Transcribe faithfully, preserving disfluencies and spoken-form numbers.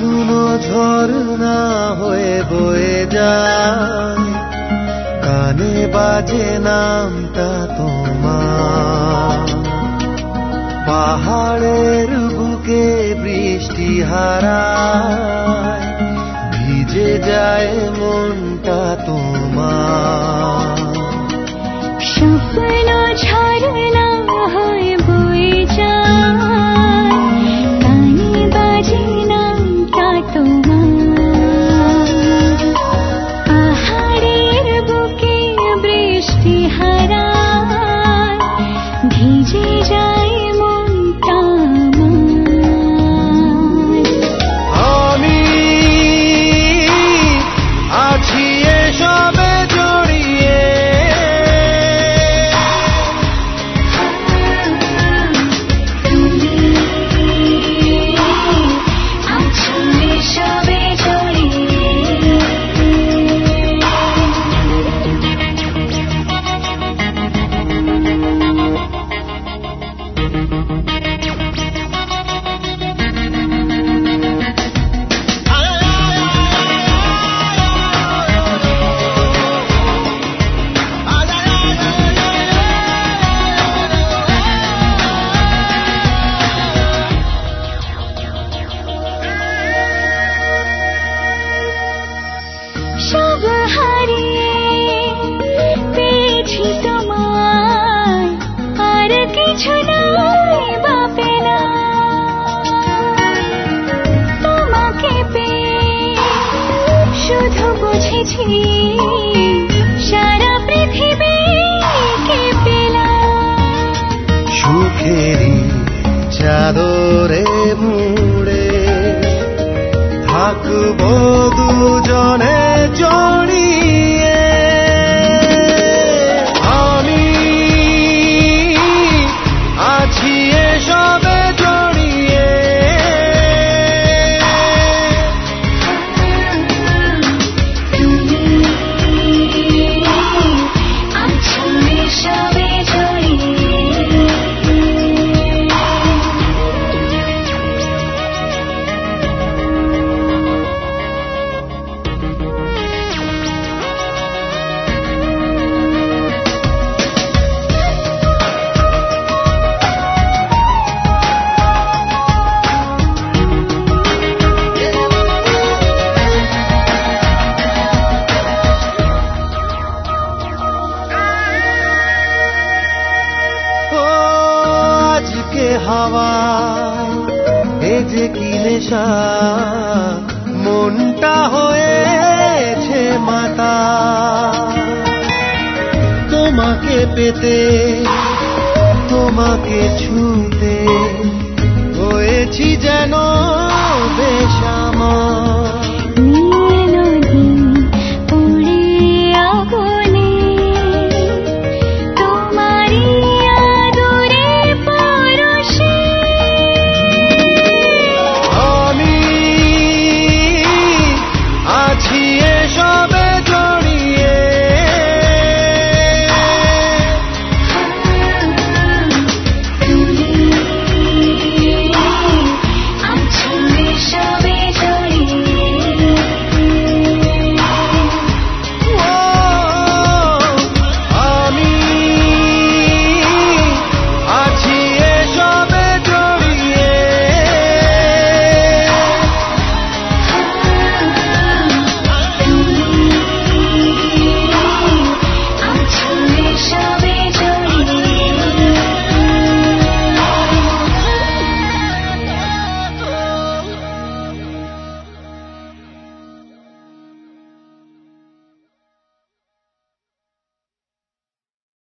শুনো ঝরনা হয়ে বয়ে যায়, কানে বাজে নামটা তোমার। পাহাড়ের বুকে বৃষ্টি হারায়, ভিজে যায় মনটা তোমার। স্বপ্ন ঝরনা হয়ে বয়ে যায়, কানে বাজে নামটা তোমার। পাহাড়ের বুকে বৃষ্টি হারায়, ভিজে যায় মনটা আমার। আমি আছি এসবে জড়িয়ে, আছো এসবে জড়িয়ে। সব হারিয়ে পেয়েছি তোমায়, আর কিছু নাই বা পেলাম। তোমাকে পেয়ে শুধু বুঝেছি সারা পৃথিবীকে পেলাম। সুখেরই চাদরে মুড়ে থাকবো দুজনে জড়িয়ে। আমি আছি এসবে জড়িয়ে, তুমি আছো এসবে জড়িয়ে। ও আজকে হাওয়ায় এ যে কি নেশা, মনটা হয়েছে মাতা। তোমাকে পেতে তোমাকে ছুঁতে হয়েছি যেন বেশা।